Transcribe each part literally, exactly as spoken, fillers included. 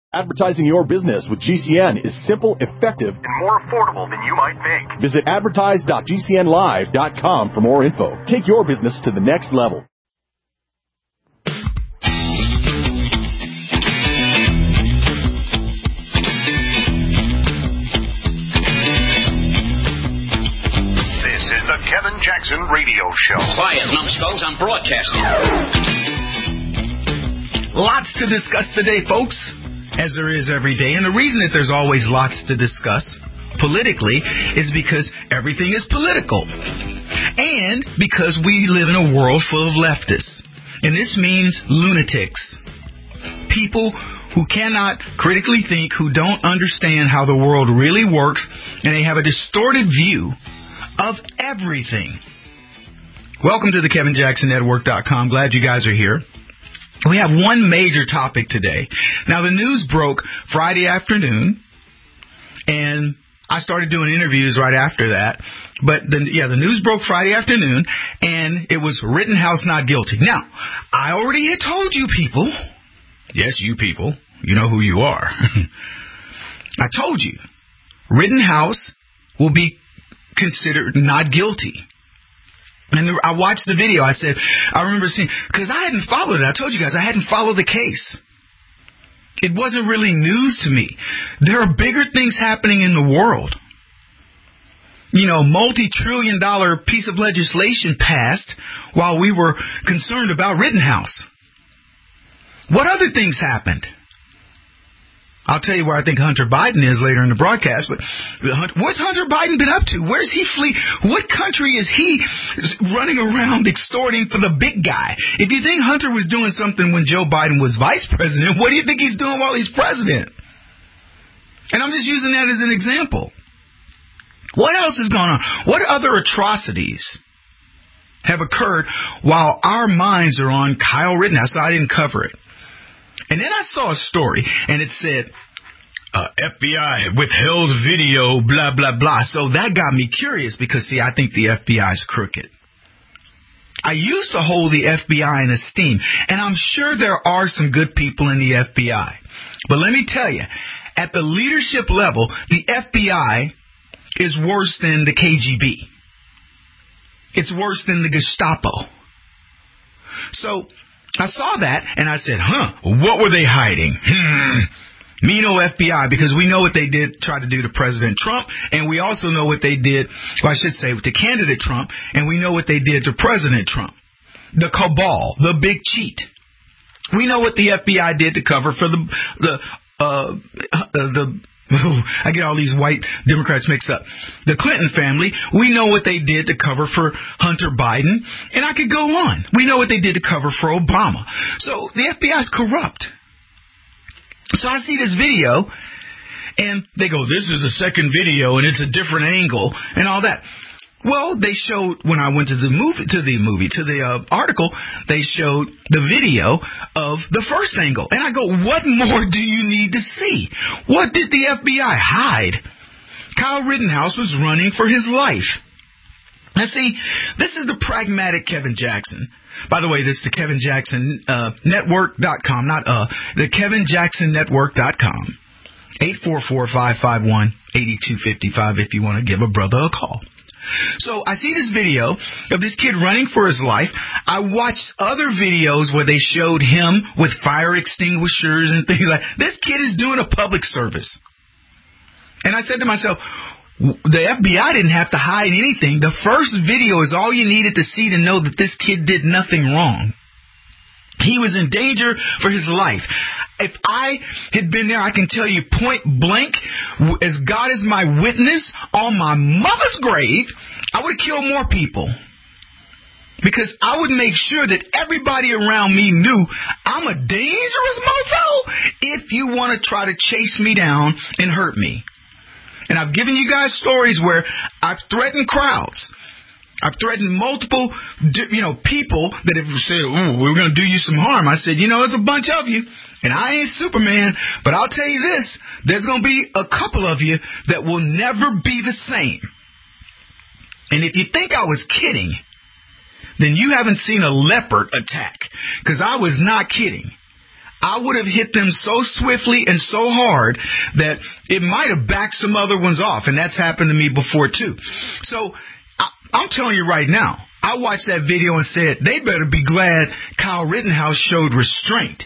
Advertising your business with G C N is simple, effective, and more affordable than you might think. Visit advertise dot g c n live dot com for more info. Take your business to the next level. This is the Kevin Jackson Radio Show. Quiet, numbskulls, I'm broadcasting. Lots to discuss today, folks, as there is every day. And the reason that there's always lots to discuss politically is because everything is political. And because we live in a world full of leftists. And this means lunatics. People who cannot critically think, who don't understand how the world really works, and they have a distorted view of everything. Welcome to the Kevin Jackson Network dot com. Glad you guys are here. We have one major topic today. Now, the news broke Friday afternoon, and I started doing interviews right after that. But, the, yeah, the news broke Friday afternoon, and it was Rittenhouse not guilty. Now, I already had told you people, yes, you people, you know who you are. I told you, Rittenhouse will be considered not guilty. And I watched the video. I said, I remember seeing, because I hadn't followed it. I told you guys I hadn't followed the case. It wasn't really news to me. There are bigger things happening in the world. You know, multi-trillion dollar piece of legislation passed while we were concerned about Rittenhouse. What other things happened? I'll tell you where I think Hunter Biden is later in the broadcast, but what's Hunter Biden been up to? Where's he flee? What country is he running around extorting for the big guy? If you think Hunter was doing something when Joe Biden was vice president, what do you think he's doing while he's president? And I'm just using that as an example. What else is going on? What other atrocities have occurred while our minds are on Kyle Rittenhouse? So I didn't cover it. And then I saw a story, and it said, uh, F B I withheld video, blah, blah, blah. So that got me curious because, see, I think the F B I is crooked. I used to hold the F B I in esteem, and I'm sure there are some good people in the F B I. But let me tell you, at the leadership level, the F B I is worse than the K G B. It's worse than the Gestapo. So I saw that, and I said, huh, what were they hiding? Hmm. Me no F B I, because we know what they did try to do to President Trump, and we also know what they did, well, I should say, to candidate Trump, and we know what they did to President Trump. The cabal, the big cheat. We know what the F B I did to cover for the, the, uh, the, I get all these white Democrats mixed up. The Clinton family, we know what they did to cover for Hunter Biden, and I could go on. We know what they did to cover for Obama. So the F B I is corrupt. So I see this video, and they go, this is a second video, and it's a different angle, and all that. Well, they showed, when I went to the movie, to the movie, to the uh, article, they showed the video of the first angle. And I go, what more do you need to see? What did the F B I hide? Kyle Rittenhouse was running for his life. Now, see, this is the pragmatic Kevin Jackson. By the way, this is the Kevin Jackson uh, Network dot com, not uh, the Kevin Jackson Network dot com. eight four four, five five one, eight two five five if you want to give a brother a call. So I see this video of this kid running for his life. I watched other videos where they showed him with fire extinguishers and things like that. This kid is doing a public service. And I said to myself, the F B I didn't have to hide anything. The first video is all you needed to see to know that this kid did nothing wrong. He was in danger for his life. If I had been there, I can tell you point blank, as God is my witness, on my mother's grave, I would have killed more people. Because I would make sure that everybody around me knew I'm a dangerous mofo if you want to try to chase me down and hurt me. And I've given you guys stories where I've threatened crowds. I've threatened multiple, you know, people that have said, ooh, we're going to do you some harm. I said, you know, there's a bunch of you, and I ain't Superman, but I'll tell you this, there's going to be a couple of you that will never be the same. And if you think I was kidding, then you haven't seen a leopard attack, because I was not kidding. I would have hit them so swiftly and so hard that it might have backed some other ones off, and that's happened to me before too. So I, I'm telling you right now, I watched that video and said, they better be glad Kyle Rittenhouse showed restraint.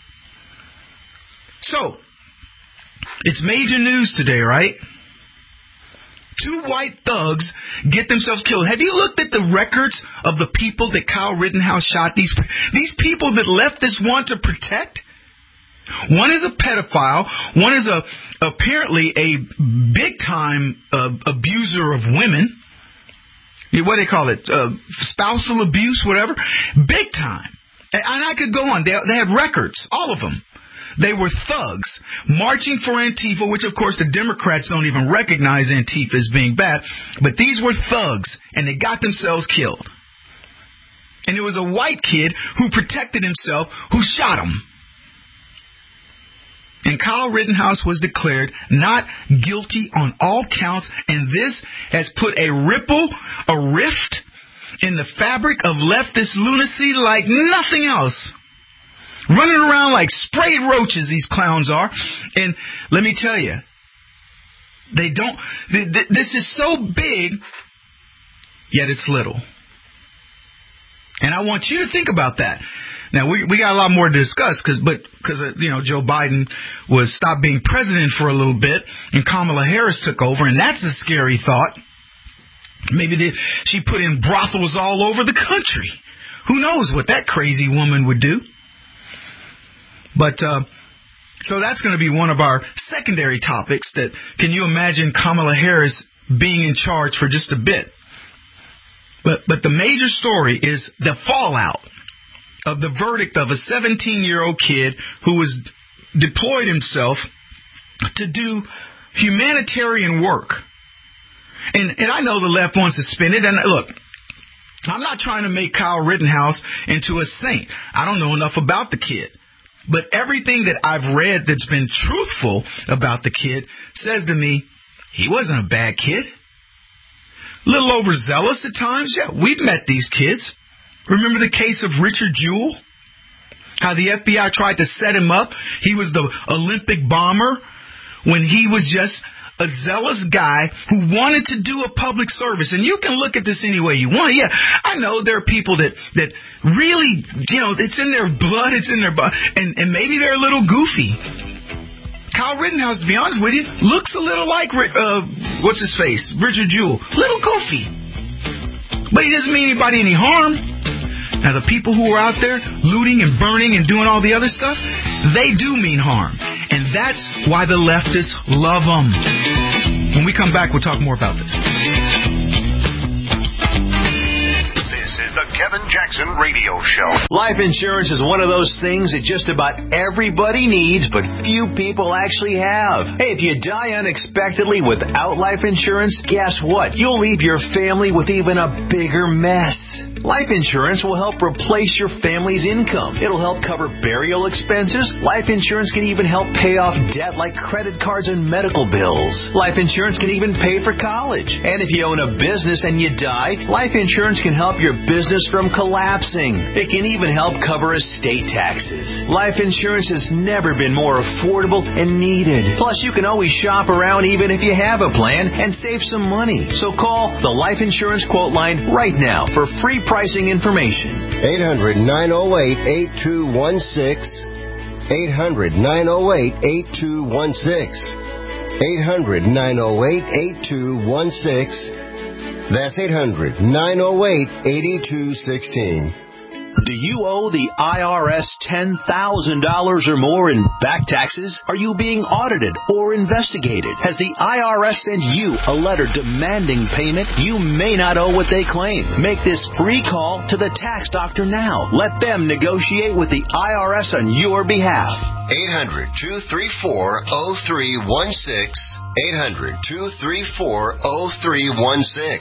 So, it's major news today, right? Two white thugs get themselves killed. Have you looked at the records of the people that Kyle Rittenhouse shot? These these people that leftists want to protect? One is a pedophile. One is a apparently a big-time uh, abuser of women. What do they call it? Uh, spousal abuse, whatever. Big time. And, and I could go on. They, they had records, all of them. They were thugs marching for Antifa, which, of course, the Democrats don't even recognize Antifa as being bad. But these were thugs, and they got themselves killed. And it was a white kid who protected himself who shot him. And Kyle Rittenhouse was declared not guilty on all counts, and this has put a ripple, a rift in the fabric of leftist lunacy like nothing else. Running around like sprayed roaches, these clowns are. And let me tell you, they don't, th- th- this is so big, yet it's little. And I want you to think about that. Now, we we got a lot more to discuss, cause, but because, uh, you know, Joe Biden was stopped being president for a little bit, and Kamala Harris took over, and that's a scary thought. Maybe they, she put in brothels all over the country. Who knows what that crazy woman would do? But, uh, so that's going to be one of our secondary topics, that can you imagine Kamala Harris being in charge for just a bit? But, but the major story is the fallout of the verdict of a seventeen-year-old kid who was deployed himself to do humanitarian work. And, and I know the left wants to spin it. And look, I'm not trying to make Kyle Rittenhouse into a saint. I don't know enough about the kid. But everything that I've read that's been truthful about the kid says to me, he wasn't a bad kid. A little overzealous at times. Yeah, we've met these kids. Remember the case of Richard Jewell? How the F B I tried to set him up? He was the Olympic bomber when he was just a zealous guy who wanted to do a public service. And you can look at this any way you want. Yeah, I know there are people that, that really, you know, it's in their blood, it's in their blood, and, and maybe they're a little goofy. Kyle Rittenhouse, to be honest with you, looks a little like, uh, what's his face? Richard Jewell. Little goofy. But he doesn't mean anybody any harm. Now, the people who are out there looting and burning and doing all the other stuff, they do mean harm. And that's why the leftists love them. When we come back, we'll talk more about this. This is the Kevin Jackson Radio Show. Life insurance is one of those things that just about everybody needs, but few people actually have. Hey, if you die unexpectedly without life insurance, guess what? You'll leave your family with even a bigger mess. Life insurance will help replace your family's income. It'll help cover burial expenses. Life insurance can even help pay off debt like credit cards and medical bills. Life insurance can even pay for college. And if you own a business and you die, life insurance can help your business from collapsing. It can even help cover estate taxes. Life insurance has never been more affordable and needed. Plus, you can always shop around even if you have a plan and save some money. So call the Life Insurance Quote Line right now for free pricing information. eight hundred, nine oh eight, eight two one six. eight hundred, nine oh eight, eight two one six. eight hundred, nine oh eight, eight two one six. That's eight hundred, nine oh eight, eight two one six. Do you owe the I R S ten thousand dollars or more in back taxes? Are you being audited or investigated? Has the I R S sent you a letter demanding payment? You may not owe what they claim. Make this free call to the tax doctor now. Let them negotiate with the I R S on your behalf. eight hundred, two three four, oh three one six. eight hundred, two three four, oh three one six.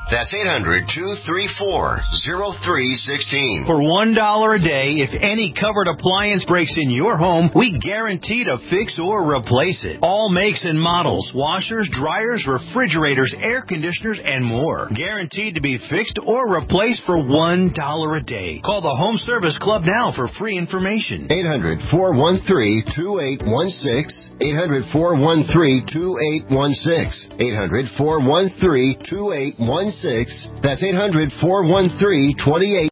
That's eight hundred, two three four, oh three one six. For one dollar a day, if any covered appliance breaks in your home, we guarantee to fix or replace it. All makes and models, washers, dryers, refrigerators, air conditioners, and more. Guaranteed to be fixed or replaced for one dollar a day. Call the Home Service Club now for free information. eight hundred, four one three, two eight one six. eight hundred, four one three, two eight one six. eight hundred, four one three, two eight one six. That's eight hundred, four one three, two eight.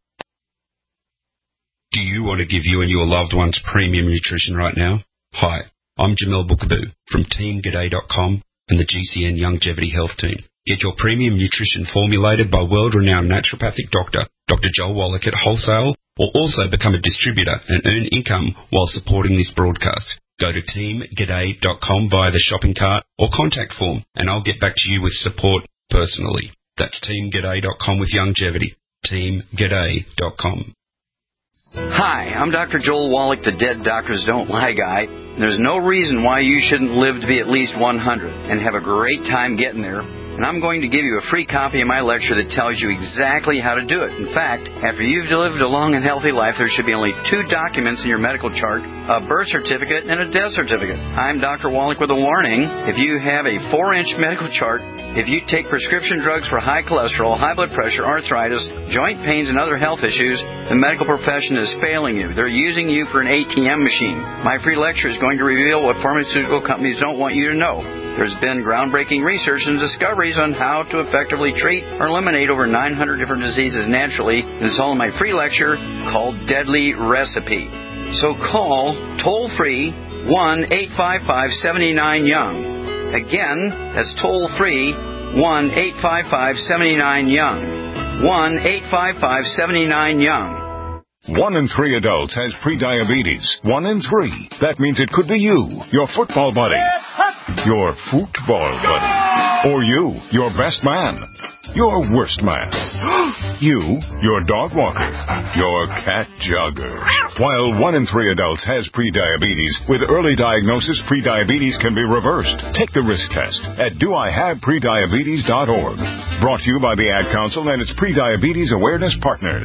Do you want to give you and your loved ones premium nutrition right now? Hi, I'm Jamel Bookaboo from Team G'day dot com and the G C N Longevity Health Team. Get your premium nutrition formulated by world-renowned naturopathic doctor, Doctor Joel Wallach at wholesale, or also become a distributor and earn income while supporting this broadcast. Go to Team G'day dot com via the shopping cart or contact form, and I'll get back to you with support personally. That's Team G'day dot com with longevity. Team G'day dot com. Hi, I'm Doctor Joel Wallach, the Dead Doctors Don't Lie guy. There's no reason why you shouldn't live to be at least one hundred and have a great time getting there. And I'm going to give you a free copy of my lecture that tells you exactly how to do it. In fact, after you've lived a long and healthy life, there should be only two documents in your medical chart, a birth certificate and a death certificate. I'm Doctor Wallach with a warning. If you have a four-inch medical chart, if you take prescription drugs for high cholesterol, high blood pressure, arthritis, joint pains, and other health issues, the medical profession is failing you. They're using you for an A T M machine. My free lecture is going to reveal what pharmaceutical companies don't want you to know. There's been groundbreaking research and discoveries on how to effectively treat or eliminate over nine hundred different diseases naturally. This is all in my free lecture called Deadly Recipe. So call toll-free one eight five five, seven nine, young. Again, that's toll-free one eight five five, seven nine, young. one eight five five, seven nine, young. One in three adults has prediabetes. One in three. That means it could be you, your football buddy, your football buddy, or you, your best man, your worst man, you, your dog walker, your cat jogger. While one in three adults has prediabetes, with early diagnosis, prediabetes can be reversed. Take the risk test at do I have prediabetes dot org. Brought to you by the Ad Council and its Prediabetes Awareness Partners.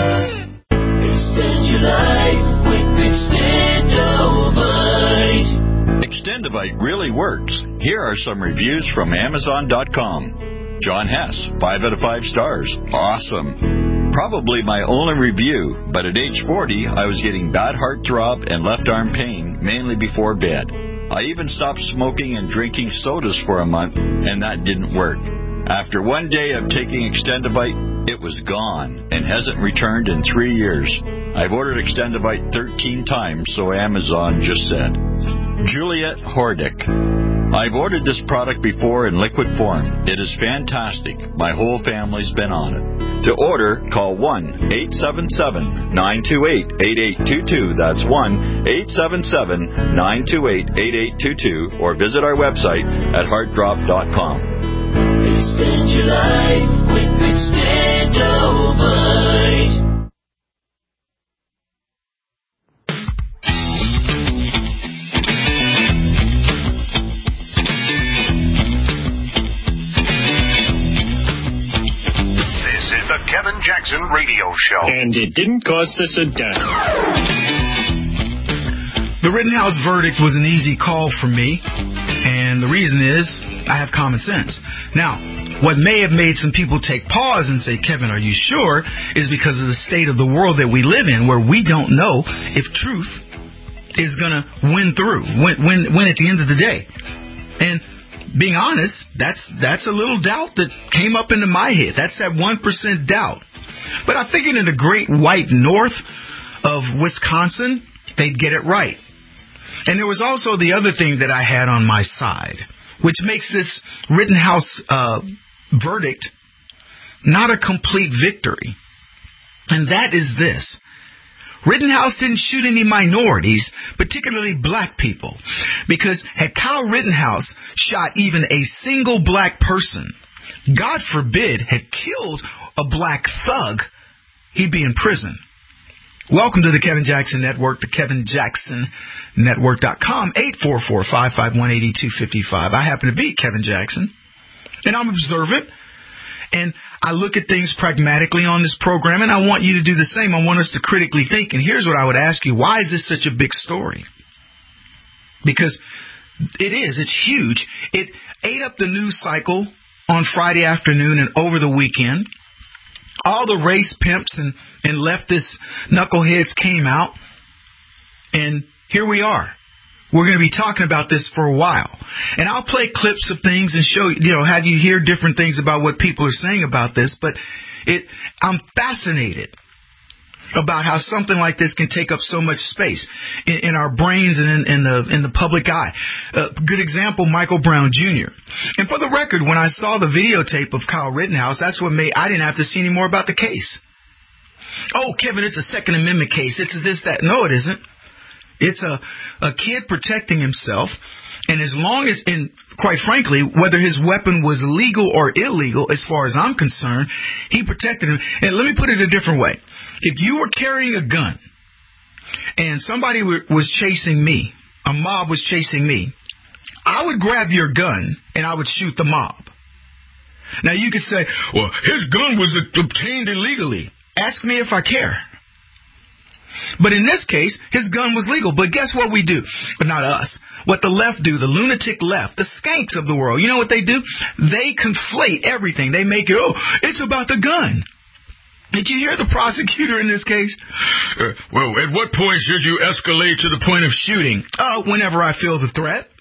Extend your life with Extendovite. Extendovite really works. Here are some reviews from Amazon dot com. John Hess, five out of five stars. Awesome. Probably my only review, but at age forty, I was getting bad heart throb and left arm pain, mainly before bed. I even stopped smoking and drinking sodas for a month, and that didn't work. After one day of taking Extendovite, it was gone and hasn't returned in three years. I've ordered Extendovite thirteen times, so Amazon just said. Juliet Hordick. I've ordered this product before in liquid form. It is fantastic. My whole family's been on it. To order, call one eight seven seven, nine two eight, eight eight two two. That's one eight seven seven, nine two eight, eight eight two two, or visit our website at heart drop dot com. Extend your life with Extendovite. This is the Kevin Jackson Radio Show. And it didn't cost us a dime. The Rittenhouse verdict was an easy call for me, and the reason is I have common sense. Now, what may have made some people take pause and say, Kevin, are you sure, is because of the state of the world that we live in, where we don't know if truth is going to win through, win, win, win at the end of the day. And being honest, that's that's a little doubt that came up into my head. That's that one percent doubt. But I figured in the great white north of Wisconsin, they'd get it right. And there was also the other thing that I had on my side, which makes this Rittenhouse uh, verdict not a complete victory. And that is this. Rittenhouse didn't shoot any minorities, particularly black people, because had Kyle Rittenhouse shot even a single black person, God forbid, had killed a black thug, he'd be in prison. Welcome to the Kevin Jackson Network, the Kevin Jackson Network dot com, eight four four, five five one, eight two five five. I happen to be Kevin Jackson, and I'm observant, and I look at things pragmatically on this program, and I want you to do the same. I want us to critically think. And here's what I would ask you. Why is this such a big story? Because it is. It's huge. It ate up the news cycle on Friday afternoon and over the weekend. All the race pimps and, and leftist knuckleheads came out. And here we are. We're going to be talking about this for a while. And I'll play clips of things and show, you know, have you hear different things about what people are saying about this. But it, I'm fascinated about how something like this can take up so much space in, in our brains and in, in the in the public eye. A uh, good example, Michael Brown Junior And for the record, when I saw the videotape of Kyle Rittenhouse, that's what made I didn't have to see any more about the case. Oh, Kevin, it's a Second Amendment case. It's a this, that. No, it isn't. It's a, a kid protecting himself, and as long as, and quite frankly, whether his weapon was legal or illegal, as far as I'm concerned, he protected him. And let me put it a different way. If you were carrying a gun and somebody was chasing me, a mob was chasing me, I would grab your gun and I would shoot the mob. Now you could say, well, his gun was obtained illegally. Ask me if I care. But in this case, his gun was legal. But guess what we do? But not us. What the left do, the lunatic left, the skanks of the world, you know what they do? They conflate everything. They make it, oh, it's about the gun. Did you hear the prosecutor in this case? Uh, well, at what point should you escalate to the point of shooting? Uh, whenever I feel the threat.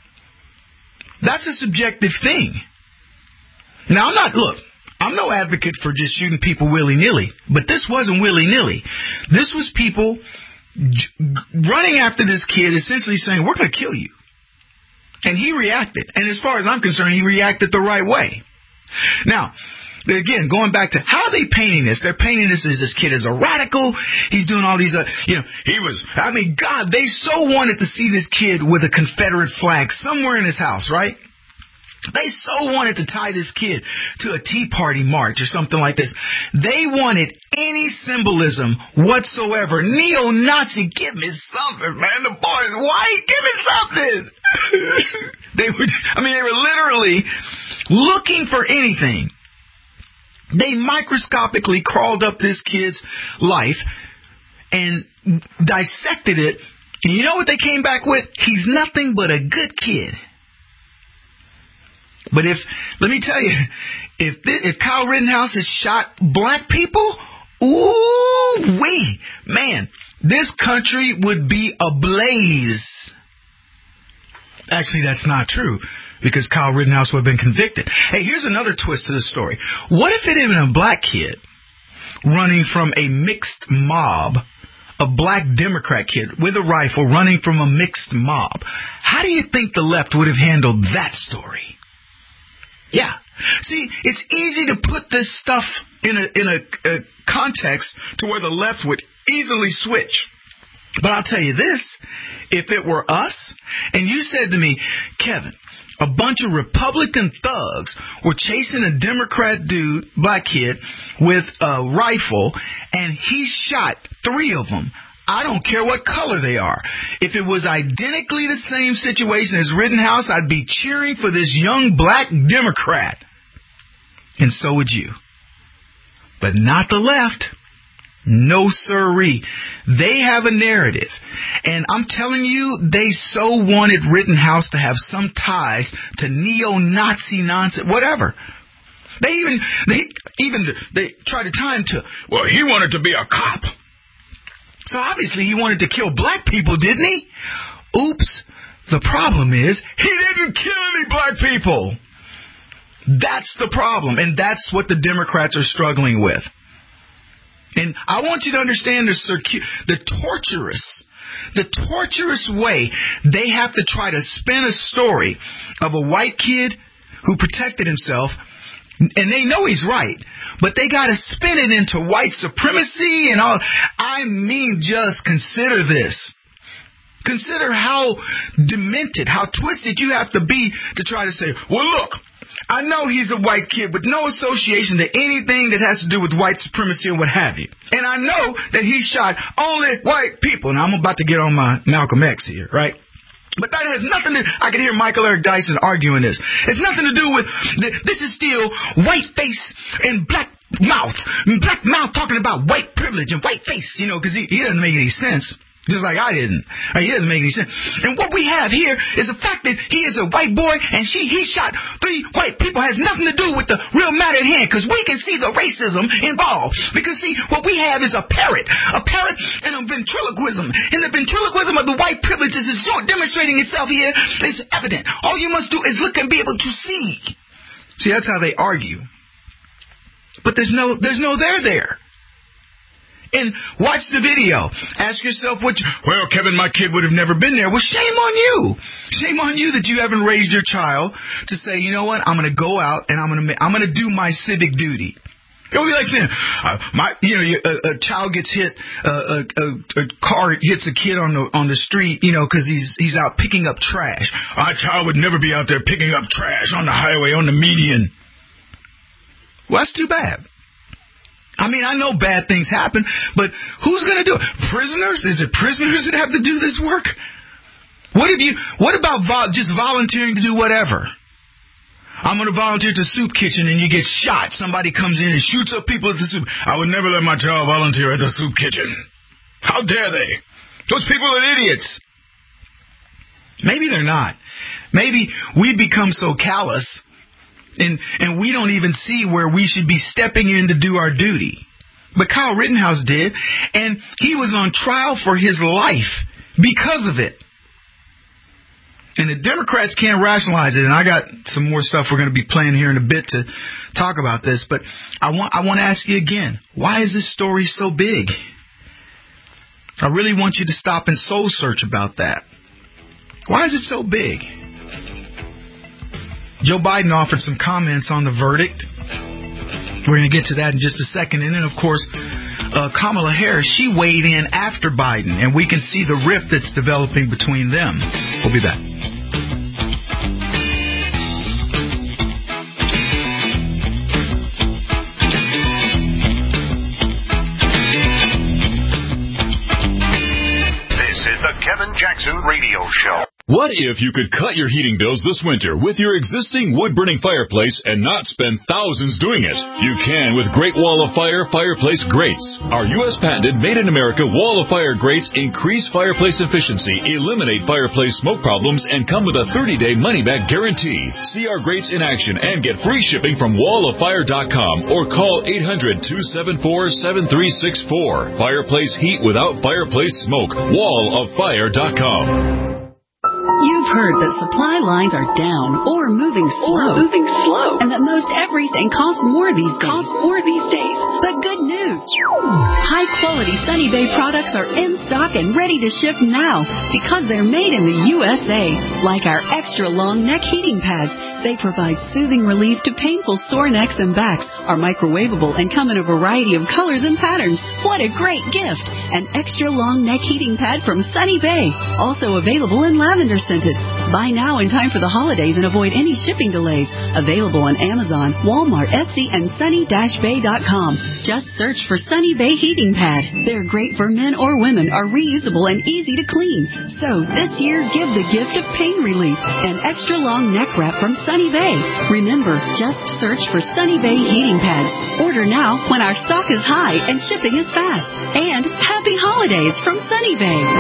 That's a subjective thing. Now, I'm not, look. I'm no advocate for just shooting people willy-nilly, but this wasn't willy-nilly. This was people j- running after this kid, essentially saying, we're going to kill you. And he reacted. And as far as I'm concerned, he reacted the right way. Now, again, going back to how are they painting this? They're painting this as this kid is a radical. He's doing all these, uh, you know, he was, I mean, God, they so wanted to see this kid with a Confederate flag somewhere in his house, right? They so wanted to tie this kid to a Tea Party march or something like this. They wanted any symbolism whatsoever. Neo-Nazi, give me something, man. The boy is white. Give me something. They were, I mean, they were literally looking for anything. They microscopically crawled up this kid's life and dissected it. And you know what they came back with? He's nothing but a good kid. But if, let me tell you, if this, if Kyle Rittenhouse has shot black people, ooh wee, man, this country would be ablaze. Actually, that's not true, because Kyle Rittenhouse would have been convicted. Hey, here's another twist to the story. What if it had been a black kid running from a mixed mob, a black Democrat kid with a rifle running from a mixed mob? How do you think the left would have handled that story? Yeah. See, it's easy to put this stuff in a in a, a context to where the left would easily switch. But I'll tell you this, if it were us, and you said to me, Kevin, a bunch of Republican thugs were chasing a Democrat dude, black kid, with a rifle, and he shot three of them. I don't care what color they are. If it was identically the same situation as Rittenhouse, I'd be cheering for this young black Democrat. And so would you. But not the left. No sirree. They have a narrative. And I'm telling you, they so wanted Rittenhouse to have some ties to neo-Nazi nonsense, whatever. They even, they even, they tried to tie him to, well, he wanted to be a cop. So obviously he wanted to kill black people, didn't he? Oops. The problem is he didn't kill any black people. That's the problem. And that's what the Democrats are struggling with. And I want you to understand the, circu- the torturous, the torturous way they have to try to spin a story of a white kid who protected himself. And they know he's right, but they got to spin it into white supremacy and all. I mean, just consider this. Consider how demented, how twisted you have to be to try to say, well, look, I know he's a white kid with no association to anything that has to do with white supremacy or what have you. And I know that he shot only white people. Now, I'm about to get on my Malcolm X here, right? But that has nothing to, I can hear Michael Eric Dyson arguing this. It's nothing to do with, this is still white face and black mouth. Black mouth talking about white privilege and white face, you know, because he, he doesn't make any sense. Just like I didn't. I mean, he doesn't make any sense. And what we have here is the fact that he is a white boy and she he shot three white people has nothing to do with the real matter at hand, because we can see the racism involved. Because, see, what we have is a parrot. A parrot and a ventriloquism. And the ventriloquism of the white privileges is demonstrating itself here. It's evident. All you must do is look and be able to see. See, that's how they argue. But there's no, there's no there there. And watch the video. Ask yourself what you, well, Kevin, my kid would have never been there. Well, shame on you. Shame on you that you haven't raised your child to say, you know what, I'm going to go out and I'm going to I'm going to do my civic duty. It would be like saying, uh, my, you know, a, a child gets hit, uh, a, a, a car hits a kid on the on the street, you know, because he's he's out picking up trash. My child would never be out there picking up trash on the highway, on the median. Well, that's too bad. I mean, I know bad things happen, but who's going to do it? Prisoners? Is it prisoners that have to do this work? What if you? What about vo- just volunteering to do whatever? I'm going to volunteer at the soup kitchen and you get shot. Somebody comes in and shoots up people at the soup. I would never let my child volunteer at the soup kitchen. How dare they? Those people are idiots. Maybe they're not. Maybe we become so callous And and we don't even see where we should be stepping in to do our duty. But Kyle Rittenhouse did, and he was on trial for his life because of it. And the Democrats can't rationalize it. And I got some more stuff we're going to be playing here in a bit to talk about this. But I want I want to ask you again, why is this story so big? I really want you to stop and soul search about that. Why is it so big? Joe Biden offered some comments on the verdict. We're going to get to that in just a second. And then, of course, uh, Kamala Harris, she weighed in after Biden, and we can see the rift that's developing between them. We'll be back. This is the Kevin Jackson Radio Show. What if you could cut your heating bills this winter with your existing wood-burning fireplace and not spend thousands doing it? You can with Great Wall of Fire Fireplace Grates. Our U S patented made-in-America Wall of Fire grates increase fireplace efficiency, eliminate fireplace smoke problems, and come with a thirty-day money-back guarantee. See our grates in action and get free shipping from wall of fire dot com or call eight hundred, two seven four, seven three six four. Fireplace heat without fireplace smoke. wall of fire dot com. You've heard that supply lines are down or moving slow, or moving slow, and that most everything costs more these days. Costs more these days. But good news! High-quality Sunny Bay products are in stock and ready to ship now because they're made in the U S A. Like our extra-long neck heating pads, they provide soothing relief to painful sore necks and backs, are microwavable, and come in a variety of colors and patterns. What a great gift! An extra-long neck heating pad from Sunny Bay, also available in lavender scented. Buy now in time for the holidays and avoid any shipping delays. Available on Amazon, Walmart, Etsy, and sunny dash bay dot com. Just search for Sunny Bay Heating Pad. They're great for men or women, are reusable and easy to clean. So this year, give the gift of pain relief. An extra long neck wrap from Sunny Bay. Remember, just search for Sunny Bay Heating Pads. Order now when our stock is high and shipping is fast. And happy holidays from Sunny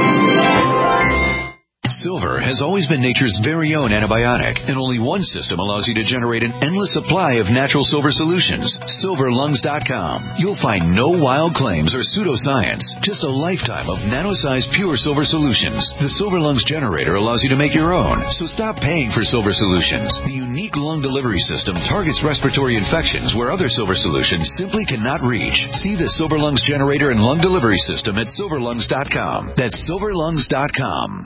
Bay. Silver has always been nature's very own antibiotic, and only one system allows you to generate an endless supply of natural silver solutions. silver lungs dot com. You'll find no wild claims or pseudoscience, just a lifetime of nano-sized pure silver solutions. The Silver Lungs generator allows you to make your own, so stop paying for silver solutions. The unique lung delivery system targets respiratory infections where other silver solutions simply cannot reach. See the Silver Lungs generator and lung delivery system at silver lungs dot com. That's silver lungs dot com.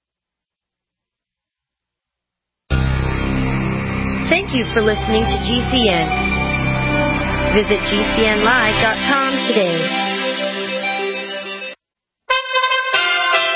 Thank you for listening to G C N. Visit G C N live dot com today.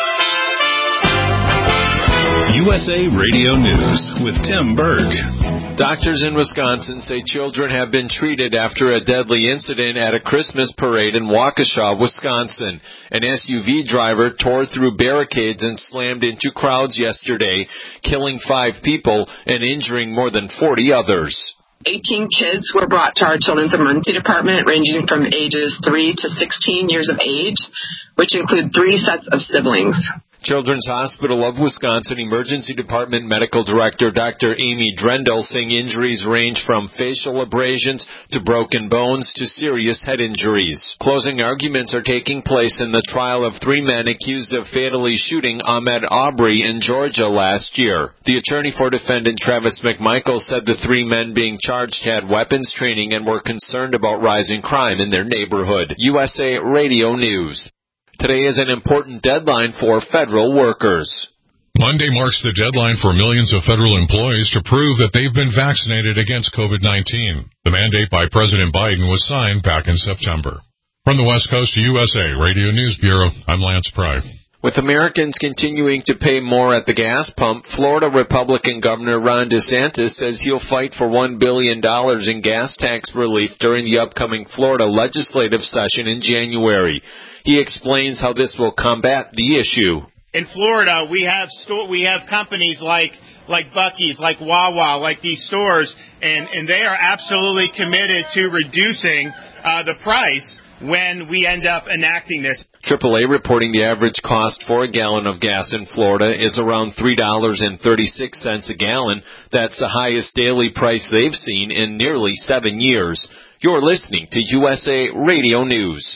U S A Radio News with Tim Berg. Doctors in Wisconsin say children have been treated after a deadly incident at a Christmas parade in Waukesha, Wisconsin. An S U V driver tore through barricades and slammed into crowds yesterday, killing five people and injuring more than forty others. eighteen kids were brought to our Children's Emergency Department, ranging from ages three to sixteen years of age, which include three sets of siblings. Children's Hospital of Wisconsin Emergency Department Medical Director Doctor Amy Drendel saying injuries range from facial abrasions to broken bones to serious head injuries. Closing arguments are taking place in the trial of three men accused of fatally shooting Ahmaud Arbery in Georgia last year. The attorney for defendant Travis McMichael said the three men being charged had weapons training and were concerned about rising crime in their neighborhood. U S A Radio News. Today is an important deadline for federal workers. Monday marks the deadline for millions of federal employees to prove that they've been vaccinated against COVID nineteen. The mandate by President Biden was signed back in September. From the West Coast to U S A Radio News Bureau, I'm Lance Pry. With Americans continuing to pay more at the gas pump, Florida Republican Governor Ron DeSantis says he'll fight for one billion dollars in gas tax relief during the upcoming Florida legislative session in January. He explains how this will combat the issue. In Florida, we have sto- we have companies like like Buc-ee's, like Wawa, like these stores, and, and they are absolutely committed to reducing uh, the price when we end up enacting this. triple A reporting the average cost for a gallon of gas in Florida is around three dollars and thirty-six cents a gallon. That's the highest daily price they've seen in nearly seven years. You're listening to U S A Radio News.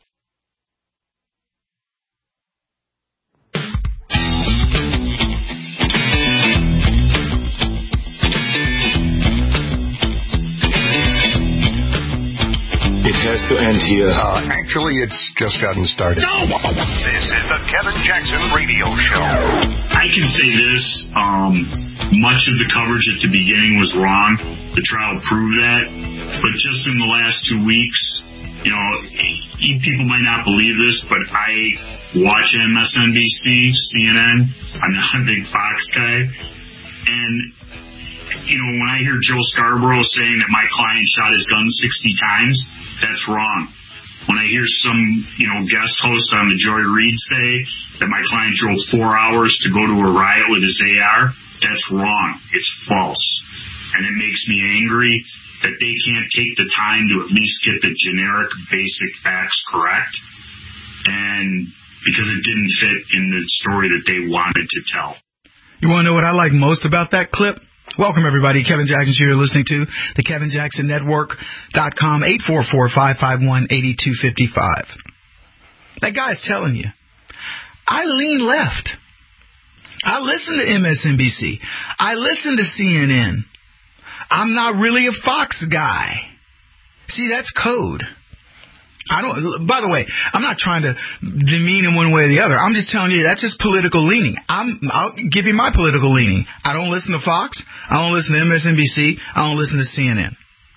It has to end here. Uh, actually, it's just gotten started. No! This is the Kevin Jackson Radio Show. I can say this. Um, much of the coverage at the beginning was wrong. The trial proved that. But just in the last two weeks, you know, people might not believe this, but I watch M S N B C, C N N. I'm not a big Fox guy. And, you know, when I hear Joe Scarborough saying that my client shot his gun sixty times, that's wrong. When I hear some, you know, guest host on the Joy Reid say that my client drove four hours to go to a riot with his A R, that's wrong. It's false. And it makes me angry that they can't take the time to at least get the generic basic facts correct. And because it didn't fit in the story that they wanted to tell. You want to know what I like most about that clip? Welcome, everybody. Kevin Jackson here. You're listening to the Kevin Jackson Network dot com, eight four four, five five one, eight two five five. That guy's telling you, I lean left. I listen to M S N B C. I listen to C N N. I'm not really a Fox guy. See, that's code. I don't. By the way, I'm not trying to demean in one way or the other. I'm just telling you that's just political leaning. I'm. I'll give you my political leaning. I don't listen to Fox. I don't listen to M S N B C. I don't listen to C N N.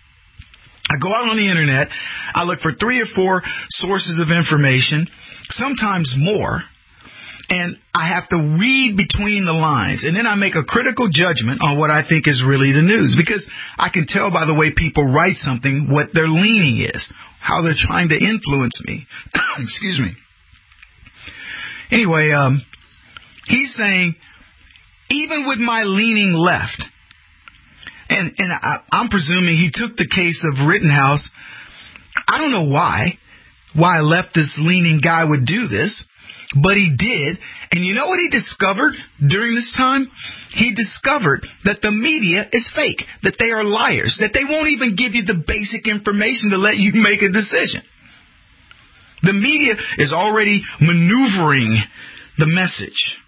I go out on the internet. I look for three or four sources of information, sometimes more, and I have to read between the lines, and then I make a critical judgment on what I think is really the news, because I can tell by the way people write something what their leaning is, how they're trying to influence me. Excuse me. Anyway, um, he's saying, even with my leaning left, and, and I, I'm presuming he took the case of Rittenhouse. I don't know why, why a leftist leaning guy would do this, but he did. And you know what he discovered during this time? He discovered that the media is fake, that they are liars, that they won't even give you the basic information to let you make a decision. The media is already maneuvering the message.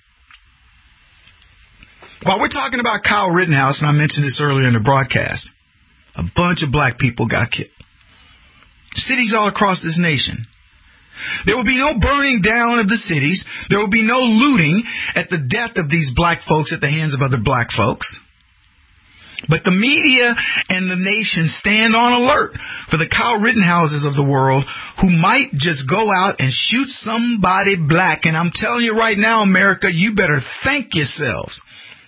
While we're talking about Kyle Rittenhouse, and I mentioned this earlier in the broadcast, a bunch of black people got killed. Cities all across this nation. There will be no burning down of the cities. There will be no looting at the death of these black folks at the hands of other black folks. But the media and the nation stand on alert for the Kyle Rittenhouses of the world who might just go out and shoot somebody black. And I'm telling you right now, America, you better thank yourselves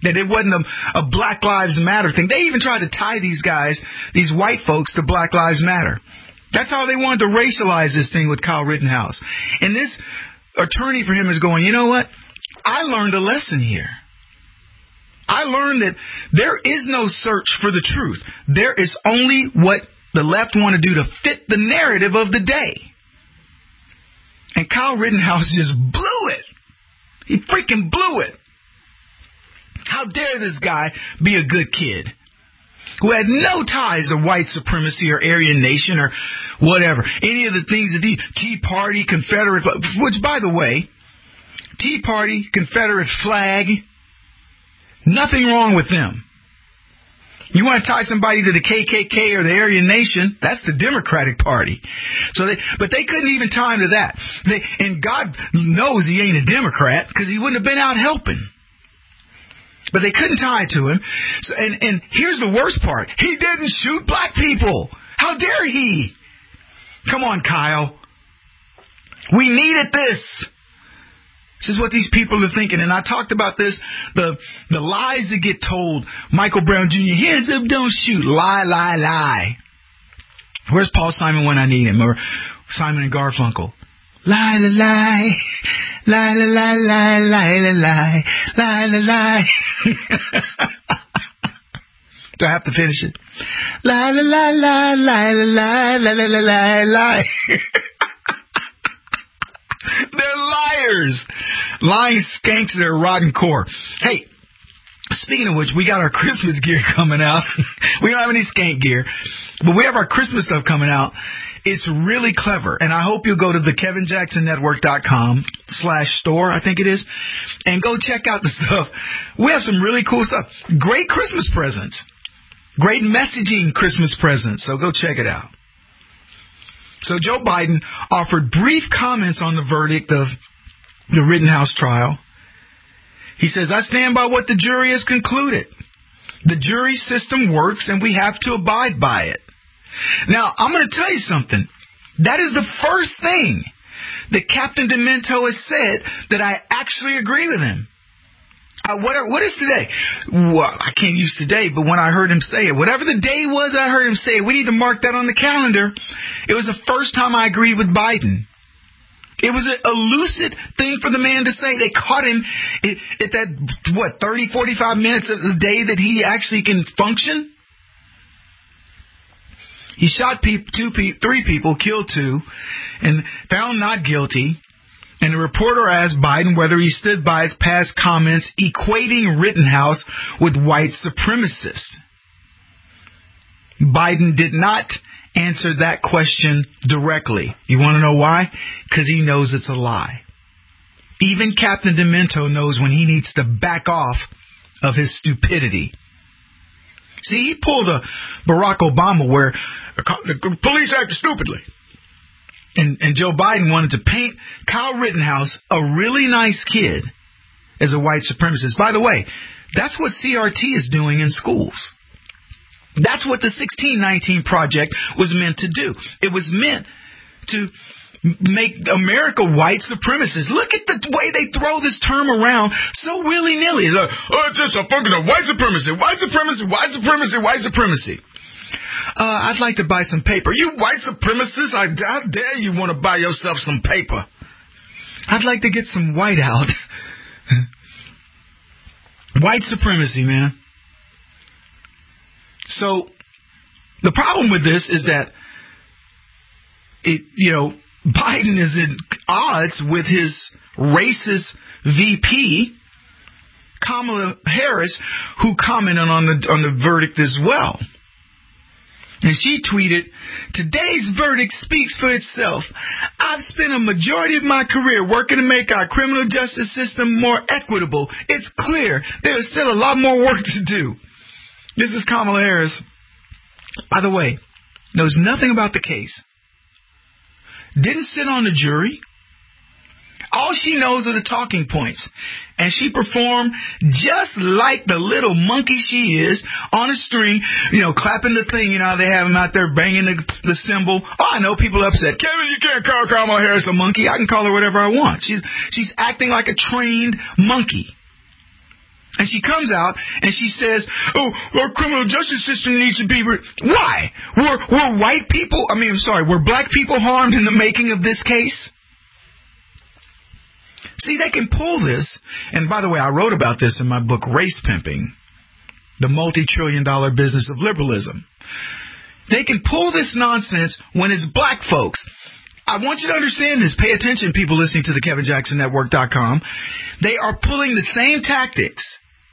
That it wasn't a, a Black Lives Matter thing. They even tried to tie these guys, these white folks, to Black Lives Matter. That's how they wanted to racialize this thing with Kyle Rittenhouse. And this attorney for him is going, you know what? I learned a lesson here. I learned that there is no search for the truth. There is only what the left want to do to fit the narrative of the day. And Kyle Rittenhouse just blew it. He freaking blew it. How dare this guy be a good kid who had no ties to white supremacy or Aryan Nation or whatever. Any of the things that the Tea Party, Confederate, which, by the way, Tea Party, Confederate flag, nothing wrong with them. You want to tie somebody to the K K K or the Aryan Nation, that's the Democratic Party. So, they, but they couldn't even tie him to that. They, and God knows he ain't a Democrat because he wouldn't have been out helping. But they couldn't tie it to him. So, and, and here's the worst part. He didn't shoot black people. How dare he? Come on, Kyle. We needed this. This is what these people are thinking. And I talked about this, the the lies that get told. Michael Brown Junior, hands up, don't shoot. Lie, lie, lie. Where's Paul Simon when I need him? Or Simon and Garfunkel. Lie, lie, lie. Lie, lie, lie, lie, lie, lie, lie, lie, lie. Do I have to finish it? Lie, lie, lie, lie, lie, lie, lie, lie, lie, lie. They're liars. Lying skanks to their rotten core. Hey, speaking of which, we got our Christmas gear coming out. We don't have any skank gear, but we have our Christmas stuff coming out. It's really clever, and I hope you'll go to the Kevin Jackson Network dot com slash store, I think it is, and go check out the stuff. We have some really cool stuff. Great Christmas presents. Great messaging Christmas presents, so go check it out. So Joe Biden offered brief comments on the verdict of the Rittenhouse trial. He says, I stand by what the jury has concluded. The jury system works, and we have to abide by it. Now, I'm going to tell you something. That is the first thing that Captain Demento has said that I actually agree with him. Uh, what, are, what is today? Well, I can't use today, but when I heard him say it, whatever the day was I heard him say it, we need to mark that on the calendar. It was the first time I agreed with Biden. It was a, a lucid thing for the man to say. They caught him at, at that, what, thirty, forty-five minutes of the day that he actually can function. He shot pe- two, pe- three people, killed two, and found not guilty. And the reporter asked Biden whether he stood by his past comments equating Rittenhouse with white supremacists. Biden did not answer that question directly. You want to know why? Because he knows it's a lie. Even Captain Demento knows when he needs to back off of his stupidity. See, he pulled a Barack Obama where the police acted stupidly. And, and Joe Biden wanted to paint Kyle Rittenhouse, a really nice kid, as a white supremacist. By the way, that's what C R T is doing in schools. That's what the sixteen nineteen Project was meant to do. It was meant to make America white supremacist. Look at the way they throw this term around so willy-nilly. Like, oh, it's just a fucking white supremacy, white supremacy, white supremacy, white supremacy. Uh, I'd like to buy some paper. You white supremacists, I, how dare you want to buy yourself some paper? I'd like to get some white out. White supremacy, man. So, the problem with this is that, it, you know, Biden is in odds with his racist V P, Kamala Harris, who commented on the on the verdict as well. And she tweeted, today's verdict speaks for itself. I've spent a majority of my career working to make our criminal justice system more equitable. It's clear there's still a lot more work to do. This is Kamala Harris. By the way, knows nothing about the case. Didn't sit on the jury. All she knows are the talking points. And she performed just like the little monkey she is on a string, you know, clapping the thing. You know, they have him out there banging the, the cymbal. Oh, I know people upset. Kevin, you can't call Kamala Harris a monkey. I can call her whatever I want. She's, she's acting like a trained monkey. And she comes out and she says, oh, our criminal justice system needs to be... Re-. Why? Were, were white people, I mean, I'm sorry, were black people harmed in the making of this case? See, they can pull this. And by the way, I wrote about this in my book, Race Pimping, the multi-trillion dollar business of liberalism. They can pull this nonsense when it's black folks. I want you to understand this. Pay attention, people listening to the Kevin Jackson Network dot com. They are pulling the same tactics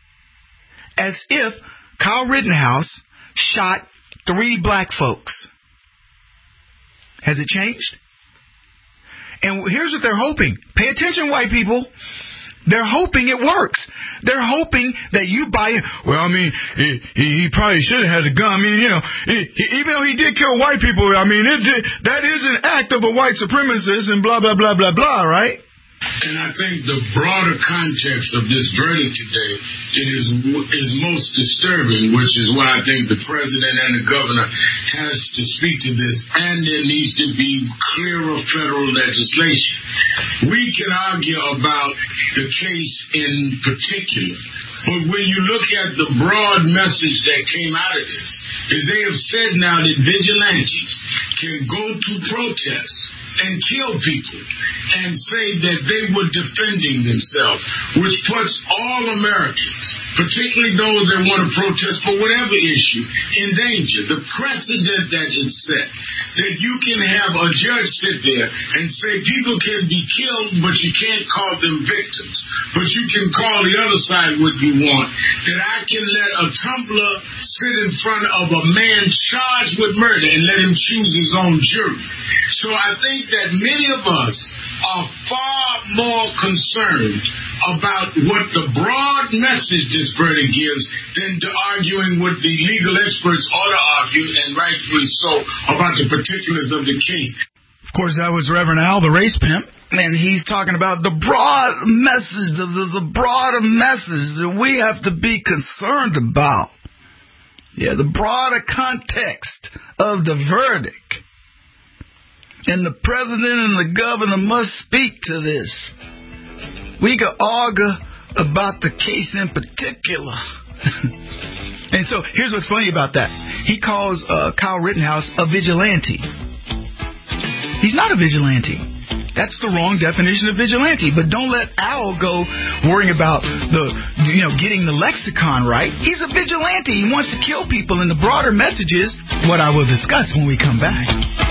as if Kyle Rittenhouse shot three black folks. Has it changed? And here's what they're hoping. Pay attention, white people. They're hoping it works. They're hoping that you buy in. Well, I mean, he, he, he probably should have had a gun. I mean, you know, he, he, even though he did kill white people, I mean, it did, that is an act of a white supremacist and blah, blah, blah, blah, blah, right? And I think the broader context of this verdict today it is is most disturbing, which is why I think the president and the governor has to speak to this, and there needs to be clearer federal legislation. We can argue about the case in particular, but when you look at the broad message that came out of this, is they have said now that vigilantes can go to protests and kill people and say that they were defending themselves, which puts all Americans, particularly those that want to protest for whatever issue, in danger. The precedent that is set, that you can have a judge sit there and say people can be killed, but you can't call them victims. But you can call the other side what you want. That I can let a tumbler sit in front of a man charged with murder and let him choose his own jury. So I think that many of us are far more concerned about what the broad message this verdict gives than to arguing what the legal experts ought to argue, and rightfully so, about the particulars of the case. Of course, that was Reverend Al, the race pimp, and he's talking about the broad message. There's a broader message that we have to be concerned about. Yeah, the broader context of the verdict. And the president and the governor must speak to this. We can argue about the case in particular. And so here's what's funny about that. He calls uh, Kyle Rittenhouse a vigilante. He's not a vigilante. That's the wrong definition of vigilante. But don't let Al go worrying about the, you know, getting the lexicon right. He's a vigilante. He wants to kill people. And the broader message is what I will discuss when we come back.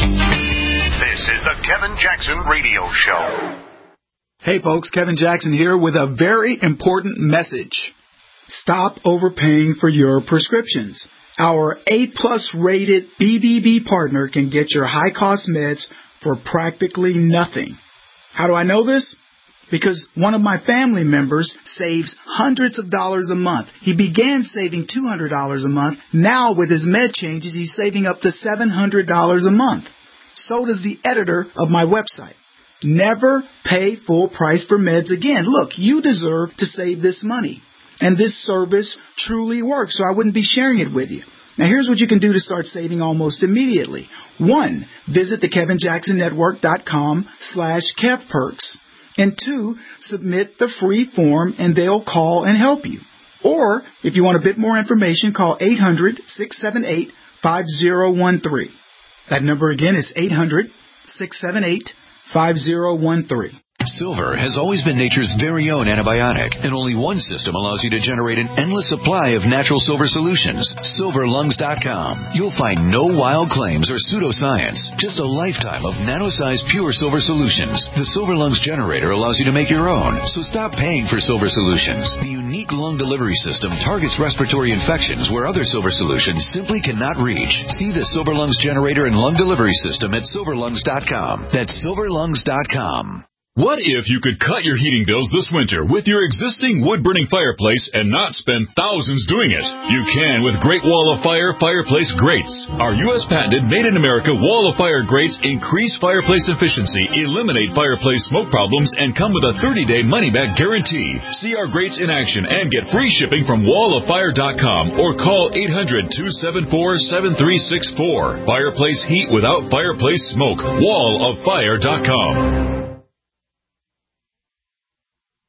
This is the Kevin Jackson Radio Show. Hey folks, Kevin Jackson here with a very important message. Stop overpaying for your prescriptions. Our A-plus rated B B B partner can get your high-cost meds for practically nothing. How do I know this? Because one of my family members saves hundreds of dollars a month. He began saving two hundred dollars a month. Now with his med changes, he's saving up to seven hundred dollars a month. So does the editor of my website. Never pay full price for meds again. Look, you deserve to save this money. And this service truly works, so I wouldn't be sharing it with you. Now, here's what you can do to start saving almost immediately. One, visit the Kevin Jackson Network dot com slash KevPerks. And two, submit the free form and they'll call and help you. Or, if you want a bit more information, call eight hundred, six seven eight, five zero one three. That number again is eight hundred, six seven eight, five zero one three. Silver has always been nature's very own antibiotic, and only one system allows you to generate an endless supply of natural silver solutions. Silver Lungs dot com. You'll find no wild claims or pseudoscience, just a lifetime of nano-sized pure silver solutions. The Silver Lungs generator allows you to make your own, so stop paying for silver solutions. The unique lung delivery system targets respiratory infections where other silver solutions simply cannot reach. See the Silver Lungs generator and lung delivery system at Silver Lungs dot com. That's Silver Lungs dot com. What if you could cut your heating bills this winter with your existing wood-burning fireplace and not spend thousands doing it? You can with Great Wall of Fire Fireplace Grates. Our U S patented made-in-America Wall of Fire grates increase fireplace efficiency, eliminate fireplace smoke problems, and come with a thirty-day money-back guarantee. See our grates in action and get free shipping from wall of fire dot com or call eight hundred, two seven four, seven three six four. Fireplace heat without fireplace smoke. wall of fire dot com.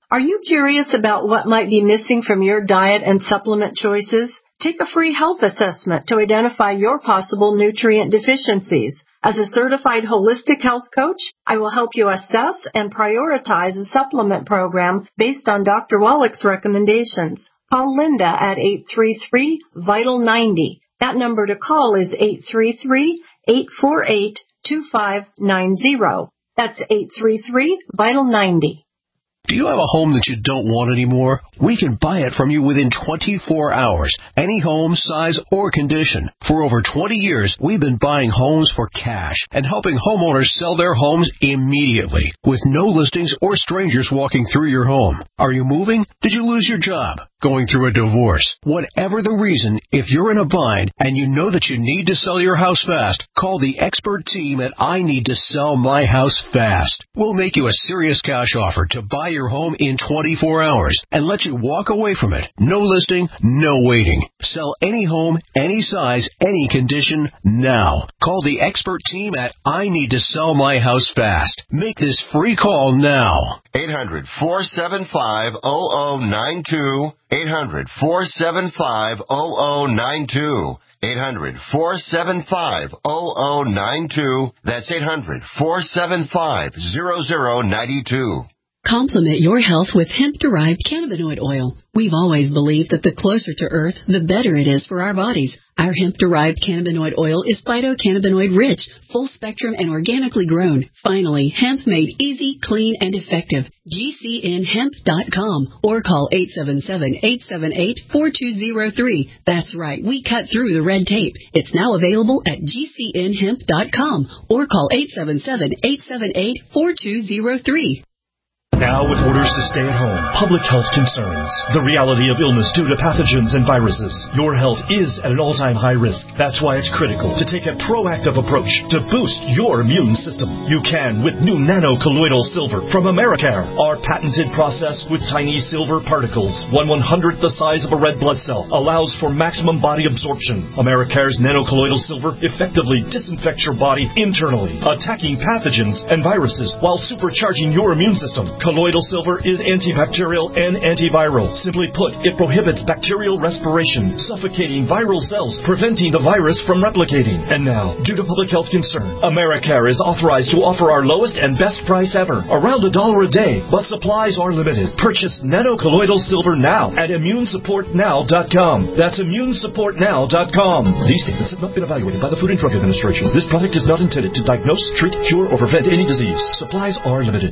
Are you curious about what might be missing from your diet and supplement choices? Take a free health assessment to identify your possible nutrient deficiencies. As a certified holistic health coach, I will help you assess and prioritize a supplement program based on Doctor Wallach's recommendations. Call Linda at eight three three, VITAL ninety. That number to call is eight three three, eight four eight, two five nine zero. That's eight three three, VITAL ninety. Do you have a home that you don't want anymore? We can buy it from you within twenty-four hours. Any home, size, or condition. For over twenty years, we've been buying homes for cash and helping homeowners sell their homes immediately with no listings or strangers walking through your home. Are you moving? Did you lose your job? Going through a divorce? Whatever the reason, if you're in a bind and you know that you need to sell your house fast, call the expert team at I Need to Sell My House Fast. We'll make you a serious cash offer to buy your home in twenty-four hours and let you walk away from it. No listing, no waiting. Sell any home, any size, any condition, now. Call the expert team at I Need to Sell My House Fast. Make this free call now. eight hundred, four seven five, zero zero nine two. eight hundred, four seven five, zero zero nine two. eight hundred, four seven five, zero zero nine two. That's eight hundred, four seven five, zero zero nine two. Complement your health with hemp-derived cannabinoid oil. We've always believed that the closer to Earth, the better it is for our bodies. Our hemp-derived cannabinoid oil is phytocannabinoid-rich, full-spectrum, and organically grown. Finally, hemp made easy, clean, and effective. G C N hemp dot com or call eight seven seven, eight seven eight, four two zero three. That's right, we cut through the red tape. It's now available at G C N hemp dot com or call eight seven seven, eight seven eight, four two zero three. Now with orders to stay at home, public health concerns, the reality of illness due to pathogens and viruses, your health is at an all-time high risk. That's why it's critical to take a proactive approach to boost your immune system. You can with new nano-colloidal silver from Americare. Our patented process with tiny silver particles, one one-hundredth the size of a red blood cell, allows for maximum body absorption. Americare's nano-colloidal silver effectively disinfects your body internally, attacking pathogens and viruses while supercharging your immune system. Colloidal silver is antibacterial and antiviral. Simply put, it prohibits bacterial respiration, suffocating viral cells, preventing the virus from replicating. And now, due to public health concern, Americare is authorized to offer our lowest and best price ever, around a dollar a day, but supplies are limited. Purchase nano-colloidal silver now at immune support now dot com. That's immune support now dot com. These statements have not been evaluated by the Food and Drug Administration. This product is not intended to diagnose, treat, cure, or prevent any disease. Supplies are limited.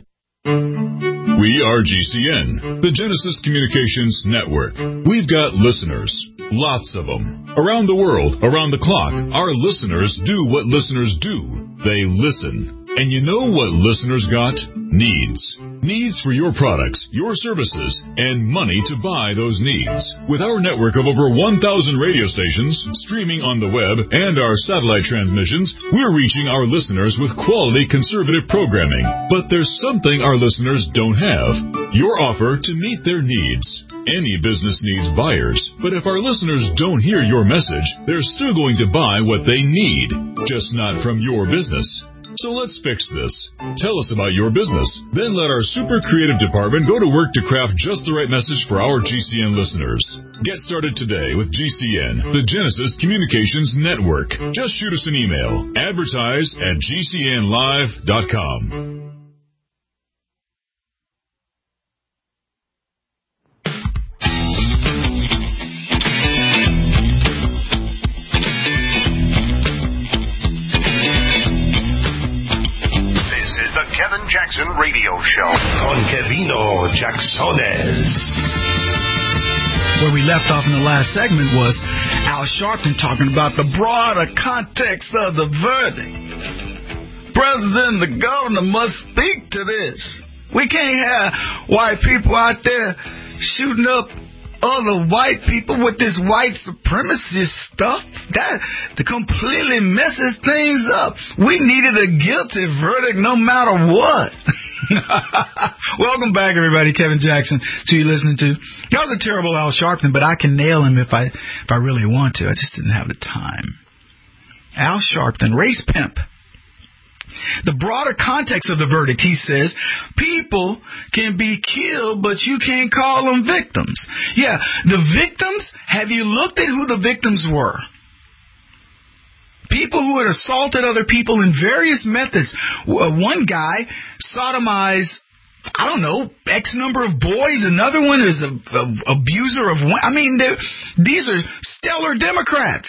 We are G C N, the Genesis Communications Network. We've got listeners, lots of them. Around the world, around the clock, our listeners do what listeners do. They listen. And you know what listeners got? Needs. Needs for your products, your services, and money to buy those needs. With our network of over one thousand radio stations, streaming on the web, and our satellite transmissions, we're reaching our listeners with quality conservative programming. But there's something our listeners don't have. Your offer to meet their needs. Any business needs buyers, but if our listeners don't hear your message, they're still going to buy what they need, just not from your business. So let's fix this. Tell us about your business. Then let our super creative department go to work to craft just the right message for our G C N listeners. Get started today with G C N, the Genesis Communications Network. Just shoot us an email. Advertise at G C N live dot com. Kevin Jackson Radio Show. Con Kevino Jacksones. Where we left off in the last segment was Al Sharpton talking about the broader context of the verdict. President and the governor must speak to this. We can't have white people out there shooting up other white people with this white supremacist stuff. That completely messes things up. We needed a guilty verdict no matter what. Welcome back, everybody. Kevin Jackson, to you listening to. That was a terrible Al Sharpton, but I can nail him if I if I really want to. I just didn't have the time. Al Sharpton, race pimp. The broader context of the verdict, he says, people can be killed, but you can't call them victims. Yeah, the victims, have you looked at who the victims were? People who had assaulted other people in various methods. One guy sodomized, I don't know, X number of boys. Another one is a, a abuser of women. I mean, these are stellar Democrats.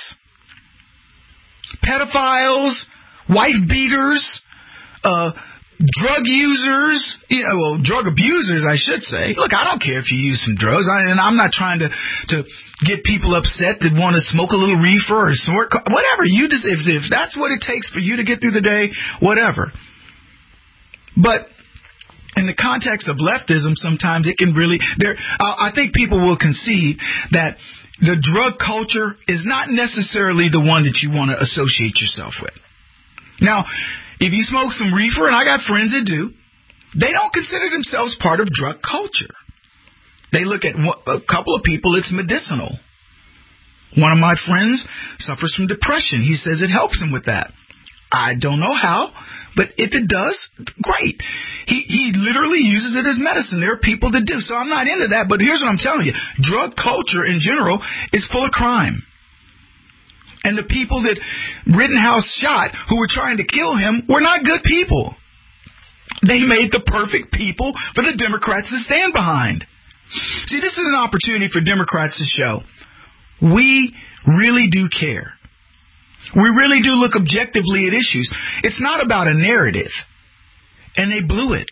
Pedophiles, wife beaters, uh, drug users, you know, well, drug abusers, I should say. Look, I don't care if you use some drugs, I, and I'm not trying to, to get people upset that want to smoke a little reefer or snort, whatever. You just, if, if that's what it takes for you to get through the day, whatever. But in the context of leftism, sometimes it can really, there. Uh, I think people will concede that the drug culture is not necessarily the one that you want to associate yourself with. Now, if you smoke some reefer, and I got friends that do, they don't consider themselves part of drug culture. They look at a couple of people, it's medicinal. One of my friends suffers from depression. He says it helps him with that. I don't know how, but if it does, great. He he literally uses it as medicine. There are people that do. So I'm not into that, but here's what I'm telling you. Drug culture in general is full of crime. And the people that Rittenhouse shot who were trying to kill him were not good people. They made the perfect people for the Democrats to stand behind. See, this is an opportunity for Democrats to show we really do care. We really do look objectively at issues. It's not about a narrative. And they blew it.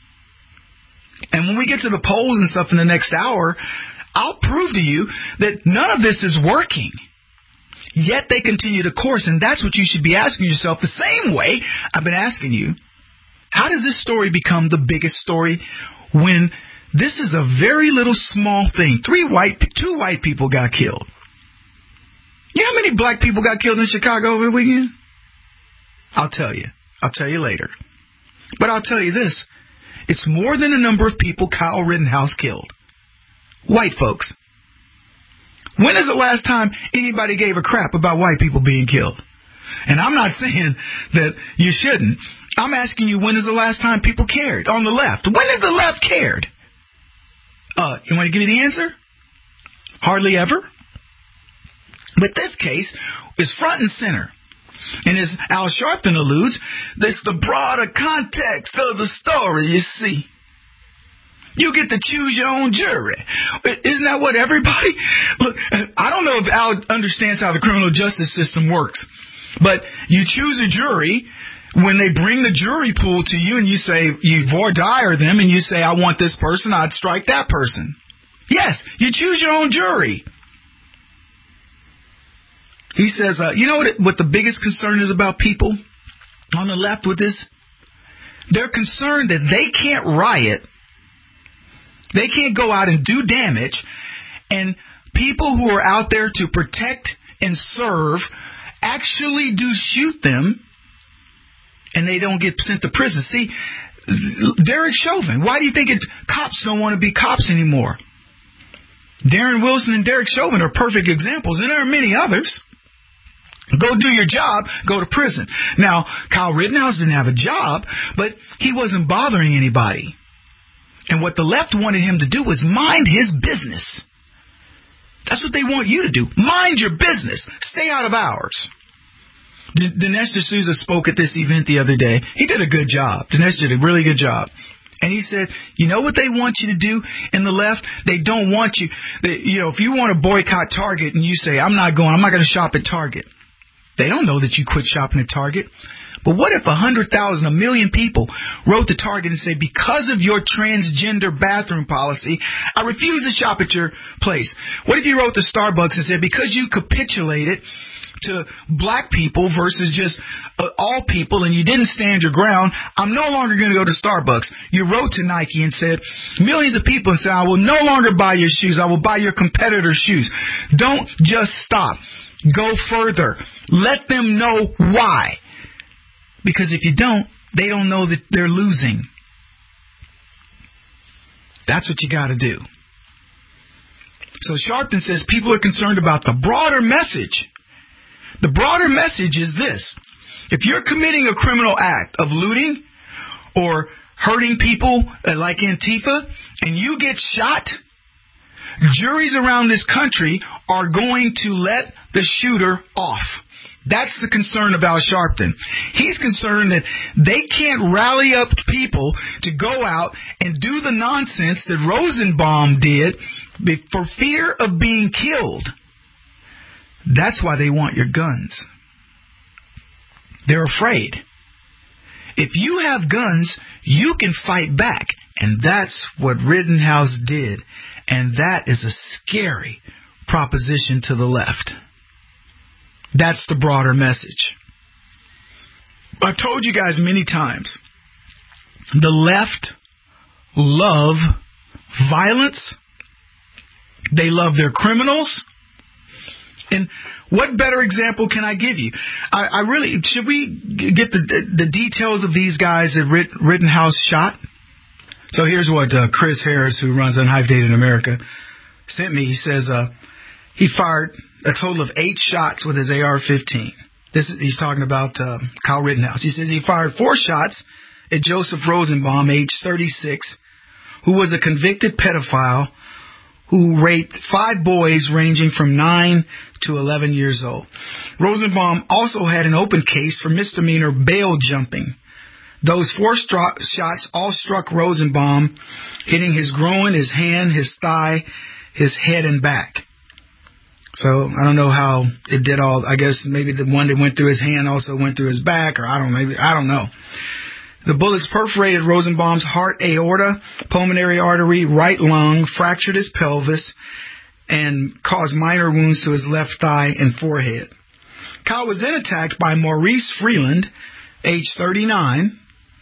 And when we get to the polls and stuff in the next hour, I'll prove to you that none of this is working. Yet they continue to course, and that's what you should be asking yourself the same way I've been asking you. How does this story become the biggest story when this is a very little small thing? Three white, two white people got killed. You know how many black people got killed in Chicago over the weekend? I'll tell you. I'll tell you later. But I'll tell you this. It's more than the number of people Kyle Rittenhouse killed. White folks. When is the last time anybody gave a crap about white people being killed? And I'm not saying that you shouldn't. I'm asking you, when is the last time people cared on the left? When did the left cared? Uh, you want to give me the answer? Hardly ever. But this case is front and center. And as Al Sharpton alludes, this is the broader context of the story, you see. You get to choose your own jury. Isn't that what everybody... Look, I don't know if Al understands how the criminal justice system works, but you choose a jury when they bring the jury pool to you and you say, you voir dire them and you say, I want this person, I'd strike that person. Yes, you choose your own jury. He says, uh, you know what, it, what the biggest concern is about people on the left with this? They're concerned that they can't riot. They can't go out and do damage, and people who are out there to protect and serve actually do shoot them, and they don't get sent to prison. See, Derek Chauvin, why do you think it, cops don't want to be cops anymore? Darren Wilson and Derek Chauvin are perfect examples, and there are many others. Go do your job, go to prison. Now, Kyle Rittenhouse didn't have a job, but he wasn't bothering anybody. And what the left wanted him to do was mind his business. That's what they want you to do. Mind your business. Stay out of ours. D- Dinesh D'Souza spoke at this event the other day. He did a good job. Dinesh did a really good job. And he said, you know what they want you to do in the left? They don't want you. They, you know, if you want to boycott Target and you say, I'm not going, I'm not going to shop at Target. They don't know that you quit shopping at Target. But what if a hundred thousand, a million people wrote to Target and say, because of your transgender bathroom policy, I refuse to shop at your place? What if you wrote to Starbucks and said, because you capitulated to black people versus just uh, all people and you didn't stand your ground, I'm no longer going to go to Starbucks. You wrote to Nike and said, millions of people and said, I will no longer buy your shoes. I will buy your competitor's shoes. Don't just stop. Go further. Let them know why. Because if you don't, they don't know that they're losing. That's what you got to do. So Sharpton says people are concerned about the broader message. The broader message is this. If you're committing a criminal act of looting or hurting people uh, like Antifa and you get shot, juries around this country are going to let the shooter off. That's the concern of Al Sharpton. He's concerned that they can't rally up people to go out and do the nonsense that Rosenbaum did for fear of being killed. That's why they want your guns. They're afraid. If you have guns, you can fight back. And that's what Rittenhouse did. And that is a scary proposition to the left. That's the broader message. I've told you guys many times, the left love violence. They love their criminals. And what better example can I give you? I, I really, should we get the, the, the details of these guys that Rittenhouse shot? So here's what uh, Chris Harris, who runs Unhyped Data in America, sent me. He says uh, he fired a total of eight shots with his A R fifteen. This is, he's talking about uh, Kyle Rittenhouse. He says he fired four shots at Joseph Rosenbaum, age thirty-six, who was a convicted pedophile who raped five boys ranging from nine to eleven years old. Rosenbaum also had an open case for misdemeanor bail jumping. Those four stro- shots all struck Rosenbaum, hitting his groin, his hand, his thigh, his head, and back. So I don't know how it did all. I guess maybe the one that went through his hand also went through his back, or I don't maybe I don't know. The bullets perforated Rosenbaum's heart, aorta, pulmonary artery, right lung, fractured his pelvis, and caused minor wounds to his left thigh and forehead. Kyle was then attacked by Maurice Freeland, age thirty-nine,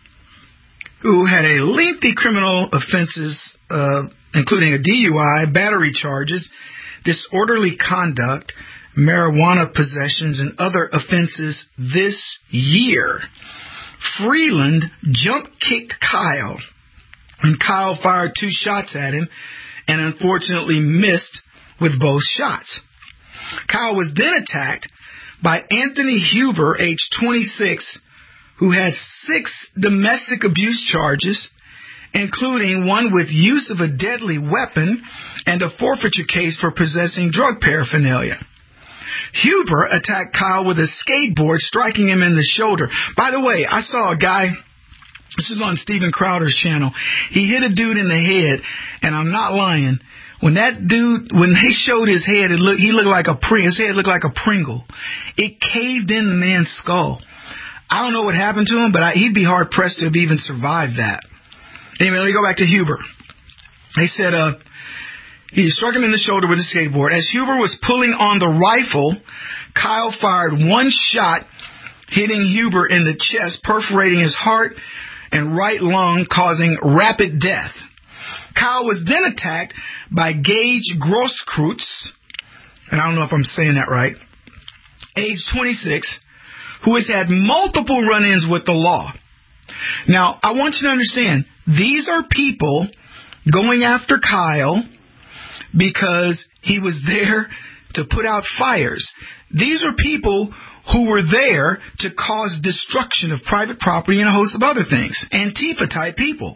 who had a lengthy criminal offenses, uh, including a D U I, battery charges, disorderly conduct, marijuana possessions, and other offenses this year. Freeland jump-kicked Kyle, and Kyle fired two shots at him and unfortunately missed with both shots. Kyle was then attacked by Anthony Huber, age twenty-six, who had six domestic abuse charges, including one with use of a deadly weapon and a forfeiture case for possessing drug paraphernalia. Huber attacked Kyle with a skateboard, striking him in the shoulder. By the way, I saw a guy, this is on Steven Crowder's channel, he hit a dude in the head, and I'm not lying. When that dude, when they showed his head, it looked, he looked like a Pringle. His head looked like a Pringle. It caved in the man's skull. I don't know what happened to him, but I, he'd be hard-pressed to have even survived that. Anyway, let me go back to Huber. They said uh, he struck him in the shoulder with a skateboard. As Huber was pulling on the rifle, Kyle fired one shot, hitting Huber in the chest, perforating his heart and right lung, causing rapid death. Kyle was then attacked by Gage Grosskreutz, and I don't know if I'm saying that right, age twenty-six, who has had multiple run-ins with the law. Now, I want you to understand, these are people going after Kyle because he was there to put out fires. These are people who were there to cause destruction of private property and a host of other things. Antifa-type people.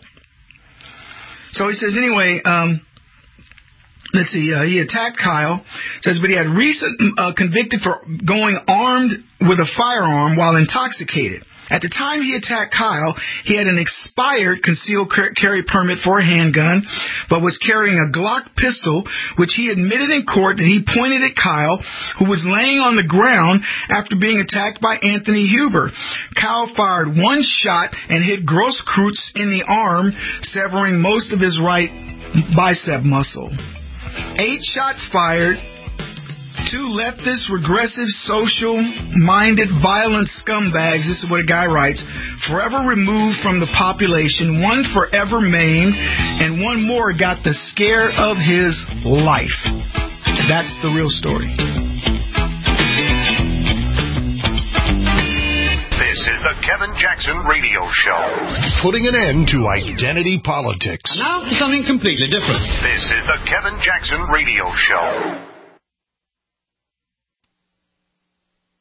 So he says, anyway, um, let's see, uh, he attacked Kyle. Says, but he had recent uh, convicted for going armed with a firearm while intoxicated. At the time he attacked Kyle, he had an expired concealed carry permit for a handgun, but was carrying a Glock pistol, which he admitted in court that he pointed at Kyle, who was laying on the ground after being attacked by Anthony Huber. Kyle fired one shot and hit Grosskreutz in the arm, severing most of his right bicep muscle. Eight shots fired. Two leftist, regressive, social-minded, violent scumbags, this is what a guy writes, forever removed from the population, one forever maimed, and one more got the scare of his life. That's the real story. This is the Kevin Jackson Radio Show. Putting an end to identity politics. Now for something completely different. This is the Kevin Jackson Radio Show.